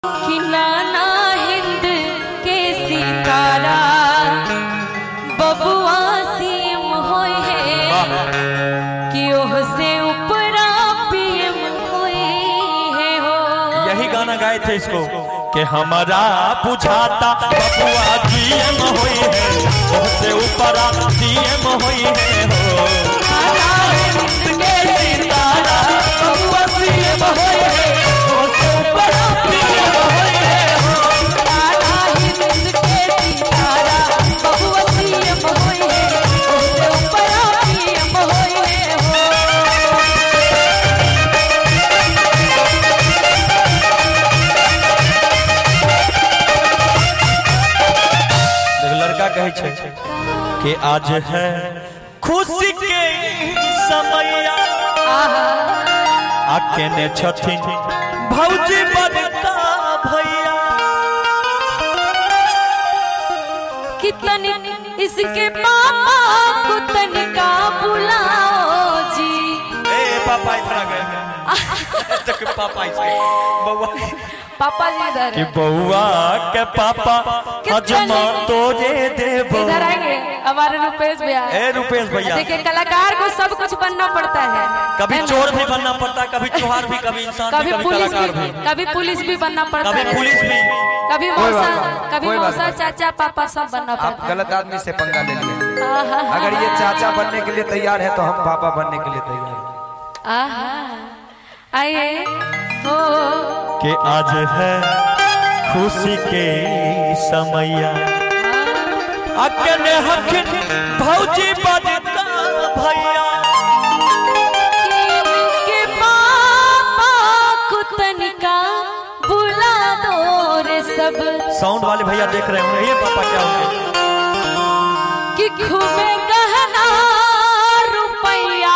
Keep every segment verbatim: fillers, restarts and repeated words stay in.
कि नाना हिंद के सितारा बबुआ सीएम होए है कि ओह से ऊपरा पीएम होए है हो। यही गाना गाए थे इसको कि हमारा बुझाता बबुआ सीएम होए है ओह से ऊपरा सीएम होए है हो। नाना हिंद के सितारा बबुआ सीएम होए है ओह से ऊपरा पीएम होए है हो। नाना हिंद के सितारा बबुआ सीएम होए है ओह से ऊपरा पीएम होए है हो। लड़का कहे छे कि आज है खुशी के समैया आके ने छथिन भौजी बड़का भैया कितनी इसके पापा को तनिका बुलाओ जी। ए पापा इधर गए तक पापा इधर बउआ पापा जी इधर कि बउआ के पापा हजमा तोरे देबो। इधर आएंगे हमारे रुपेश भैया। ए रुपेश भैया देखिए कलाकार को सब कुछ बनना पड़ता है, कभी चोर भी बनना पड़ता है, कभी चोहार भी, कभी इंसान कभी भी, पुलिस कलाकार भी, भी, कभी पुलिस भी बनना पड़ता है, कभी पुलिस भी, कभी मौसा, कभी मौसा चाचा पापा सब बनना पड़ता है। आप गलत आदमी से पंगा ले लिए। अगर ये चाचा बनने के लिए तैयार है तो हम पापा बनने के लिए तैयार हैं। आइए हो कि आज है खुशी के समैया अकने हखिन भौजी बड़का भैया के पापा को तनिका बुला दो रे सब। साउंड वाले भैया देख रहे होंगे ये पापा क्या होंगे कि खूबे गहना रुपया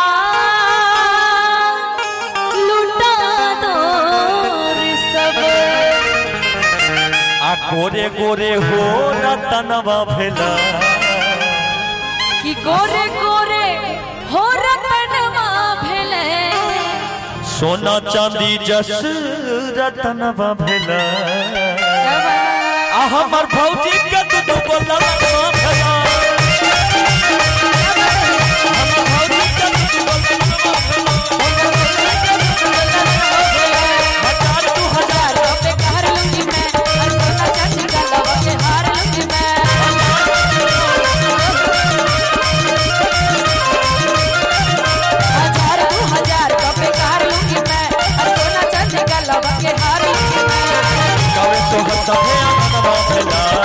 लुटा दो रे सब। आ गोरे गोरे हो रतनवा भेला कि गोरे गोरे हो रतनवा भेले सोना चांदी जस रतनवा भेला आ हमर भौजी के दुदु को ललनवा भेला हमर भौजी के दुदु को ललनवा भेला हजार दू हजार पे कर लूंगी मैं और सोना चांदी का लवा के हार लूंगी मैं। हजार दू हजार का पे कर लूंगी मैं और सोना चांदी का लवा के हार लूंगी मैं। कवे तो हसबे आनंदवा भेला